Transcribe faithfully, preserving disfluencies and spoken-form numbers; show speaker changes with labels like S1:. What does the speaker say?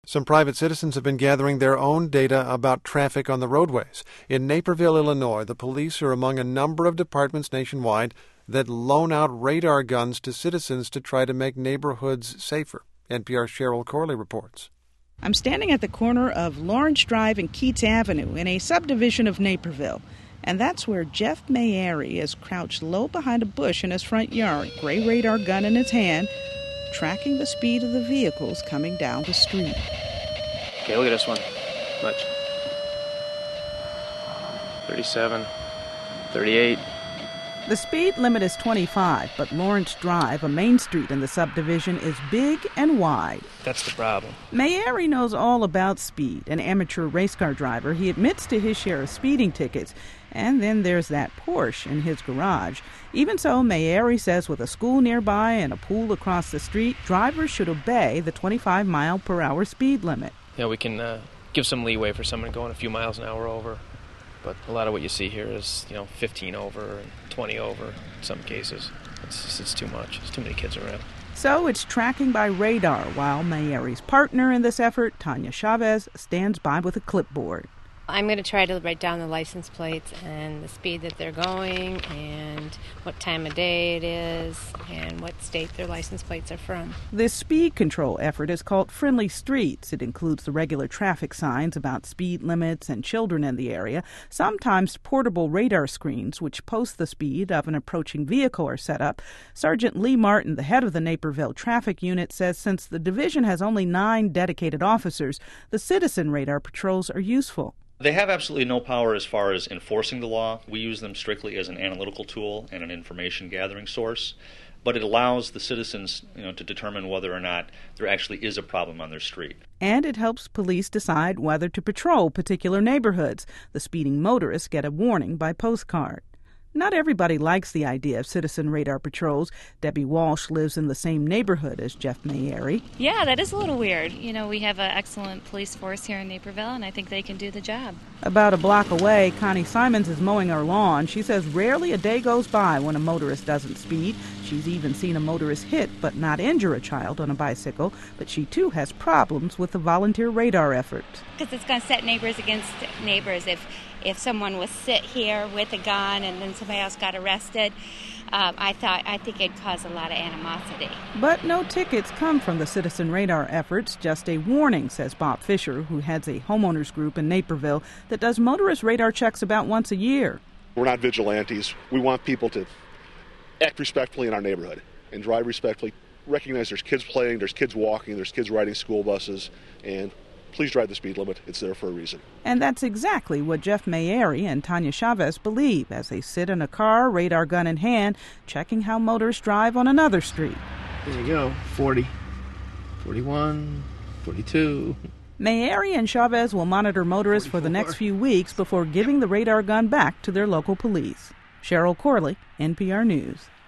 S1: Some private citizens have been gathering their own data about traffic on the roadways. In Naperville, Illinois, the police are among a number of departments nationwide that loan out radar guns to citizens to try to make neighborhoods safer. N P R's Cheryl Corley reports.
S2: I'm standing at the corner of Lawrence Drive and Keats Avenue in a subdivision of Naperville. And that's where Jeff Mayeri is crouched low behind a bush in his front yard, gray radar gun in his hand, tracking the speed of the vehicles coming down the street.
S3: Okay, look at this one. Much. thirty-seven, thirty-eight.
S2: The speed limit is twenty-five, but Lawrence Drive, a main street in the subdivision, is big and wide.
S3: That's the problem.
S2: Mayeri knows all about speed. An amateur race car driver, he admits to his share of speeding tickets. And then there's that Porsche in his garage. Even so, Mayeri says with a school nearby and a pool across the street, drivers should obey the twenty-five mile per hour speed limit.
S3: Yeah, we can uh, give some leeway for someone going a few miles an hour over. But a lot of what you see here is, you know, fifteen over and twenty over in some cases. It's just, it's too much. There's too many kids around.
S2: So it's tracking by radar, while Mayeri's partner in this effort, Tanya Chavez, stands by with a clipboard.
S4: I'm going to try to write down the license plates and the speed that they're going and what time of day it is and what state their license plates are from.
S2: This speed control effort is called Friendly Streets. It includes the regular traffic signs about speed limits and children in the area. Sometimes portable radar screens which post the speed of an approaching vehicle are set up. Sergeant Lee Martin, the head of the Naperville Traffic Unit, says since the division has only nine dedicated officers, the citizen radar patrols are useful.
S5: They have absolutely no power as far as enforcing the law. We use them strictly as an analytical tool and an information gathering source. But it allows the citizens, you know, to determine whether or not there actually is a problem on their street.
S2: And it helps police decide whether to patrol particular neighborhoods. The speeding motorists get a warning by postcard. Not everybody likes the idea of citizen radar patrols. Debbie Walsh lives in the same neighborhood as Jeff Mayeri.
S6: Yeah, that is a little weird. You know, we have an excellent police force here in Naperville, and I think they can do the job.
S2: About a block away, Connie Simons is mowing her lawn. She says rarely a day goes by when a motorist doesn't speed. She's even seen a motorist hit but not injure a child on a bicycle. But she, too, has problems with the volunteer radar effort.
S7: Because it's going to set neighbors against neighbors. If if someone was sit here with a gun and then somebody else got arrested, um, I thought I think it'd cause a lot of animosity.
S2: But no tickets come from the citizen radar efforts, just a warning, says Bob Fisher, who heads a homeowners group in Naperville that does motorist radar checks about once a year.
S8: We're not vigilantes. We want people to act respectfully in our neighborhood and drive respectfully. Recognize there's kids playing, there's kids walking, there's kids riding school buses, and please drive the speed limit. It's there for a reason.
S2: And that's exactly what Jeff Mayeri and Tanya Chavez believe as they sit in a car, radar gun in hand, checking how motorists drive on another street.
S3: There you go. forty, forty-one, forty-two.
S2: Mayeri and Chavez will monitor motorists for the next few weeks before giving the radar gun back to their local police. Cheryl Corley, N P R News.